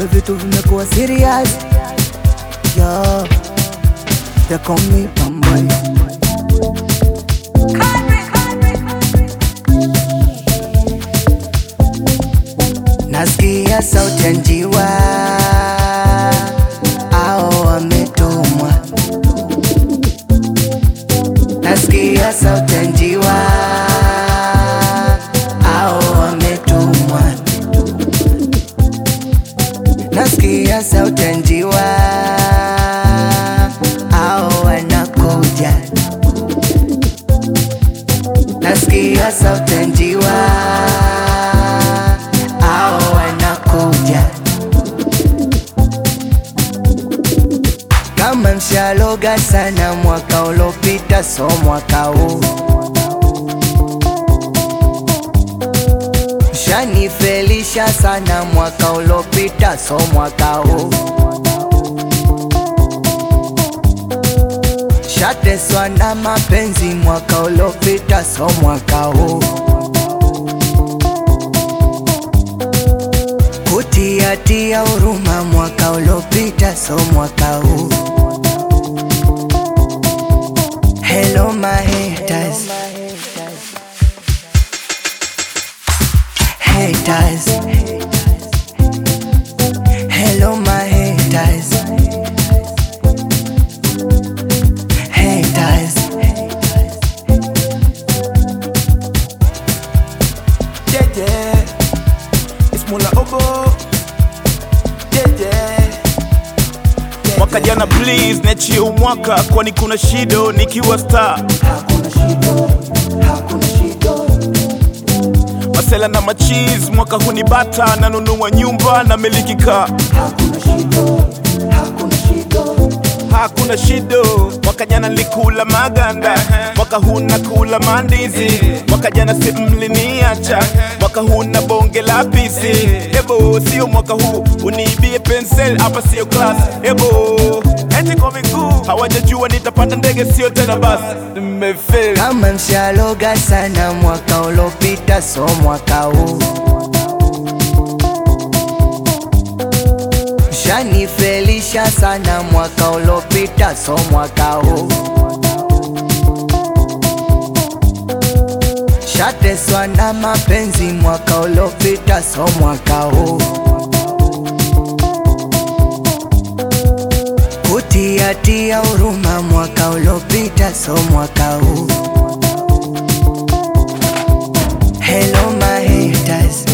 kumbe vitu vimekuwa serious. Yo, they call me Pamboy. Nasikia sauti ya njiwa, hao wametumwa. Nasikia sauti ya njiwa, hao wametumwa. Nasikia sauti ya njiwa, hao wanakuja. Nasikia sauti ya njiwa, hao wanakuja. Kama mshaloga sana mwaka ulopita, so mwaka huu mshanifelisha sana mwaka ulopita, so mwaka huu shateswa na mapenzi mwaka ulopita, so mwaka huu kutiatia huruma mwaka ulopita, so mwaka huu. Hello my haters, haters. Hello my haters, haters. Jeje, it's Mula Obo. Jeje. Mwaka jana please nechie umwaka, kwani kuna shido nikiwa star. Hakuna shido, hakuna shido. Masela na machiz mwaka huni bata, nanunua nyumba na miliki kaa. Hakuna shido, hakuna shido. Hakuna shido, mwaka jana nilikula maganda, mwaka huu nakula mandizi. Mwaka jana si mliniacha, mwaka huu na bonge la pisi. Ebo sio mwaka huu uniibie pencil, hapa sio class. Ebo eti kwa miguu, hawajajua nitapanda ndege sio tena basi. Nimefail. Kama mshaloga sana mwaka ulopita, so mwaka huu mshanifelisha sana mwaka ulopita, so mwaka huu shateswa na mapenzi mwaka ulopita, so mwaka huu kutiatia huruma mwaka ulopita, so mwaka huu. Hello my haters,